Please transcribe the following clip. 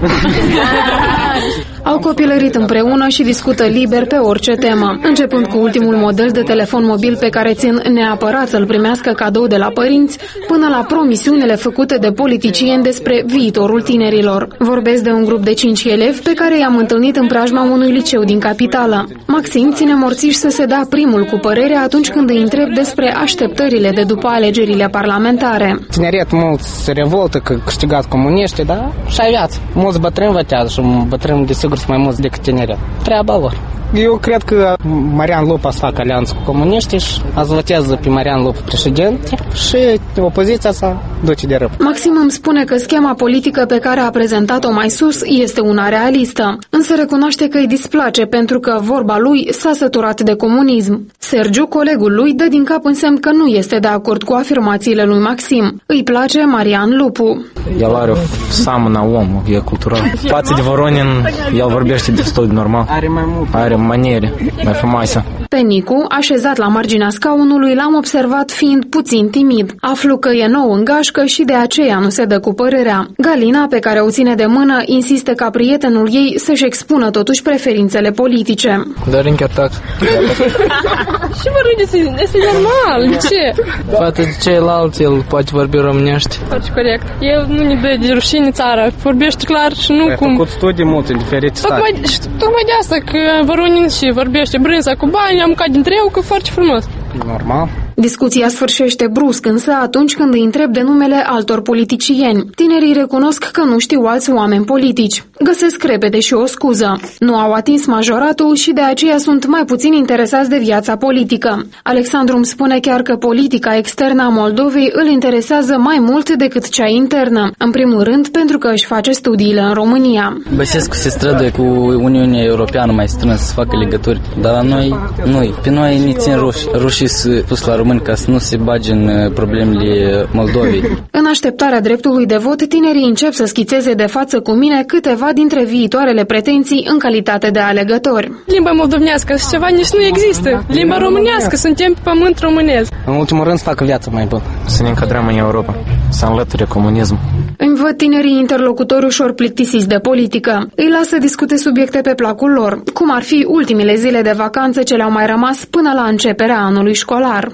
Au copilărit împreună și discută liber pe orice temă, începând cu ultimul model de telefon mobil pe care țin neapărat să-l primească cadou de la părinți, până la promisiunile făcute de politicieni despre viitorul tinerilor. Vorbesc de un grup de 5 elevi pe care i-am întâlnit în preajma unui liceu din capitală. Maxim ține morțiș să se dea primul cu părerea atunci când îi întreb despre așteptările de după alegerile parlamentare. Tineretul mulți se revoltă că câștigat comuniștii, dar și-a viață. Mulți bătrâni votează și bătrâni desigur sunt mai mulți decât tineri. Treaba lor. Eu cred că Marian Lupa să facă alianță cu comuniștii și azi votează pe Marian Lupa președinte și opoziția să duce de rău. Maxim îmi spune că schema politică pe care a prezentat-o mai sus este una realistă, însă recunoaște că îi displace pentru că vorba lui s-a săturat de comunism. Sergiu, colegul lui, dă din cap în semn că nu este de acord cu afirmațiile lui Maxim. Îi place Marian Lupu. El are o seamănă om, e cultural. Față de Voronin, el vorbește destul de normal. Are maniere mai frumoase. Pe Nicu, așezat la marginea scaunului, l-am observat fiind puțin timid. Aflu că e nou în gașcă și de aceea nu se dă cu părerea. Galina, pe care o ține de mână, insistă ca prietenul ei să-și expună totuși preferințele politice. Dar încă atac. Și vă râdeți, este normal, ce? Față de ceilalți, el poate vorbi românește. Foarte corect. El nu ne dă de rușine țara, vorbește clar și nu cum... Ai făcut studii multe în diferite state. Tocmai de asta, că Voronin și vorbește brânza cu bani, am mâncat dintre eu, că foarte frumos. Normal. Discuția sfârșește brusc, însă atunci când îi întreb de numele altor politicieni. Tinerii recunosc că nu știu alți oameni politici. Găsesc repede și o scuză. Nu au atins majoratul și de aceea sunt mai puțin interesați de viața politică. Alexandru îmi spune chiar că politica externă a Moldovei îl interesează mai mult decât cea internă. În primul rând pentru că își face studiile în România. Băsescu se străduie cu Uniunea Europeană mai strâns să facă legături, dar la noi, pe noi ne țin rușii să pus la români ca să nu se bage în problemele Moldovei. În așteptarea dreptului de vot, tinerii încep să schițeze de față cu mine câteva dintre viitoarele pretenții în calitate de alegători. Limba moldovnească și ceva nici nu există. Limba românească, suntem pe pământ românesc. În ultimul rând să facă viața mai bună. Să ne încadrăm în Europa, să înlăture comunismul. Îmi văd tinerii interlocutori ușor plictisiți de politică. Îi las să discute subiecte pe placul lor, cum ar fi ultimele zile de vacanță ce le-au mai rămas până la începerea anului școlar.